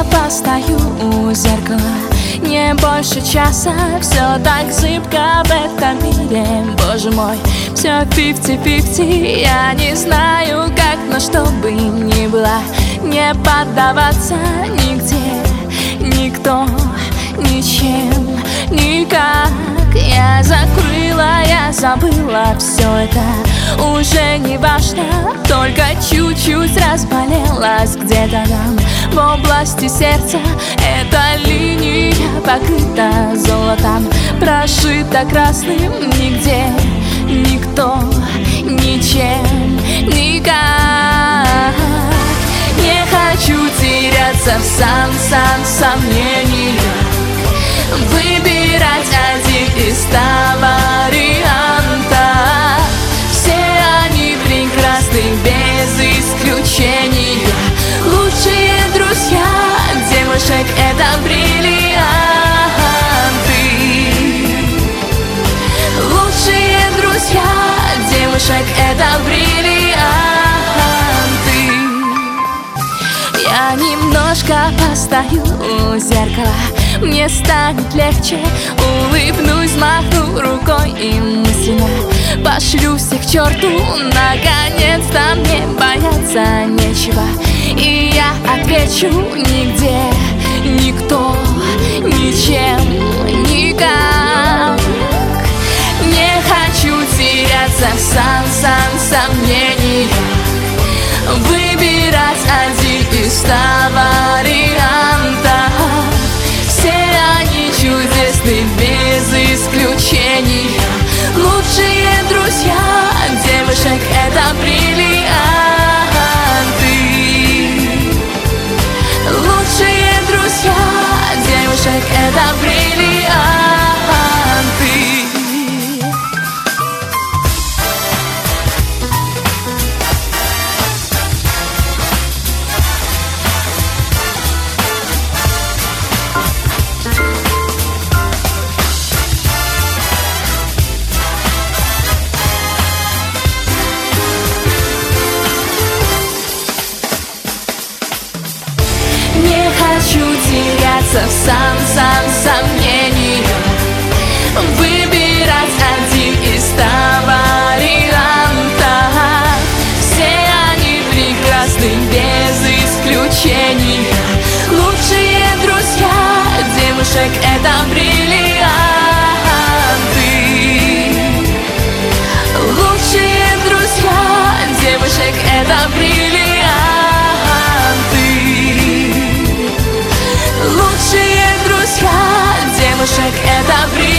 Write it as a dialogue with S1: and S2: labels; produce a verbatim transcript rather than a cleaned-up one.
S1: постою у зеркала не больше часа. Все так зыбко в этом мире, боже мой, все фифти-фифти. Я не знаю, как, но что бы ни было, не поддаваться нигде, никто, ничем, никак. Я закрыла, я забыла все это, уже не важно, только чуть-чуть разболелась где-то там в области сердца. Эта линия покрыта золотом, прошита красным, нигде, никто, ничем, никак. Не хочу теряться в сам-сам-сомнениях, выбирать один из ста вариантов. Все они прекрасны без исключения. Лучшие друзья девушек — это бриллианты. Лучшие друзья девушек — это бриллианты. Я немножко постою у зеркала, мне станет легче, улыбнусь, махну рукой и мысленно пошлю всех к черту. Наконец-то мне бояться нечего, и я отвечу: нигде, никто, ничем, никак. Не хочу теряться в сам-сам-сомнениях, выбирать один из ста вариантов. Все они чудесны без исключения. Лучшие друзья девушек — это бриллианты. Лучшие друзья девушек — это бриллианты. Не хочу теряться в сам-сам-сомнениях, выбирать один из ста вариантов. Все они прекрасны без исключения. Лучшие друзья девушек — это бриллианты. Лучшие друзья девушек — это бриллианты. Лучшие друзья девушек — это бриллианты.